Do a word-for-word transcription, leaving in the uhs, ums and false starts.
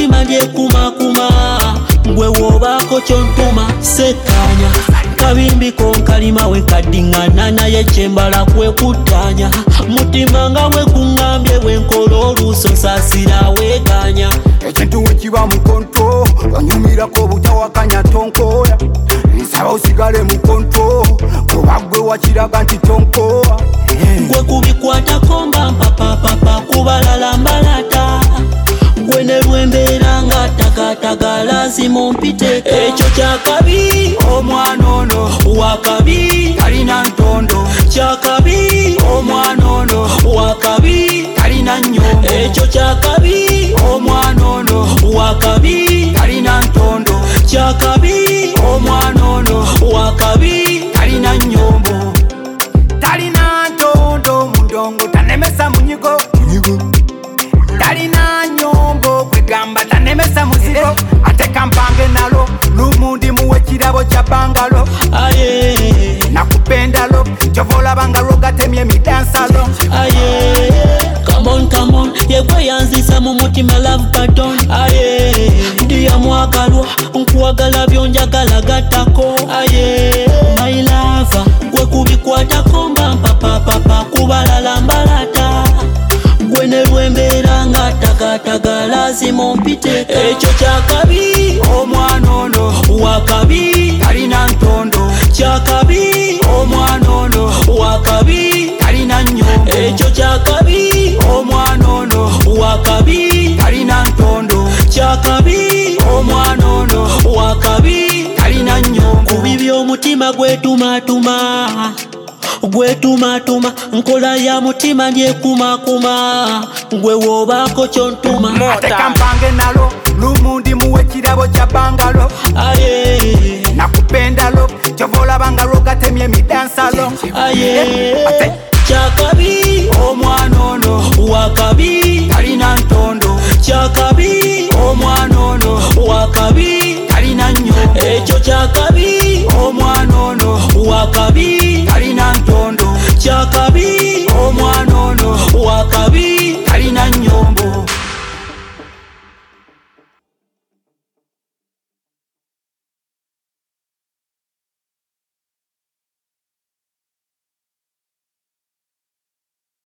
mutima lyekumakuma gwe wobaako kyontuma sekanya kabimbi konkalima we kadingana naye kyembala kwekutanya mutima nga we kuŋŋambye wenkola oluuso nsasira weganya ekintu wekiba mu kontro onyumirako butawakanya tonkoya nsaba osigale mu kontro kuba gwe wakiraga nti tonkoa gwe kubikwatako mba mpapapapa kubalala mbalata gwe ne lwembeera nga takataga lazima ompiteko ekyo kyakabi omwana ono wakabi talina ntondo kyakabi omwana ono wakabi talina nnyombo ekyo kyakabi omwana ono wakabi talina ntondo kyakabi omwana ono wakabi talina nnyombo talina ntondo mundongo tanemesa munyigo talina nnyombo kwegamba tanemesa muzigo ate kampange nalo lumundi muwe kirabo kya bangalo aye nakupendalo kyovolabanga lwogatemye emidansalo aye come on come on yegwe yanzisa mu mutima love pattern aye ndiya mwagalwa nkuwagala byonjagala gattako aye my love gwe kubikwatako mba mpapapapa kubalala mbalata gwe ne lwembeera nga takataga lazima ompiteko ekyo kyakabi omwana ono wakabi talina ntondo kyakabi omwana ono wakabi talina nnyombo ekyo kyakabi omwana ono wakabi talina ntondo kyakabi omwana ono wakabi talina nnyombo kubi by'omutima gwetumatuma gwetumatuma nkola ya mutima lyekumakuma gwe wobaako kyontuma ate kampange nalo lumundi muwe kirabo kya bangalo aye nakupendalo kyovolabanga lwogatemye emidansalo aye ate kyakabi omwana ono wakabi talina ntondo kyakabi omwana ono wakabi talina nnyombo ekyo kyakabi